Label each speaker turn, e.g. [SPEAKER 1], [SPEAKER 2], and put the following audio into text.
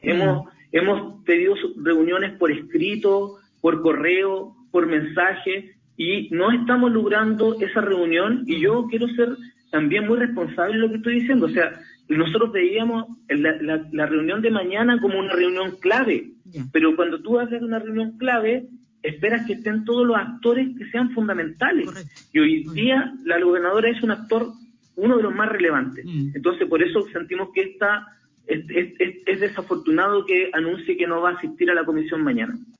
[SPEAKER 1] Hemos pedido reuniones por escrito, por correo, por mensaje, y no estamos logrando esa reunión, y yo quiero ser también muy responsable de lo que estoy diciendo. O sea, nosotros veíamos la reunión de mañana como una reunión clave, pero cuando tú hablas de una reunión clave, esperas que estén todos los actores que sean fundamentales. Correcto. Y hoy día la gobernadora es un actor, uno de los más relevantes. Entonces, por eso sentimos que es desafortunado que anuncie que no va a asistir a la comisión mañana.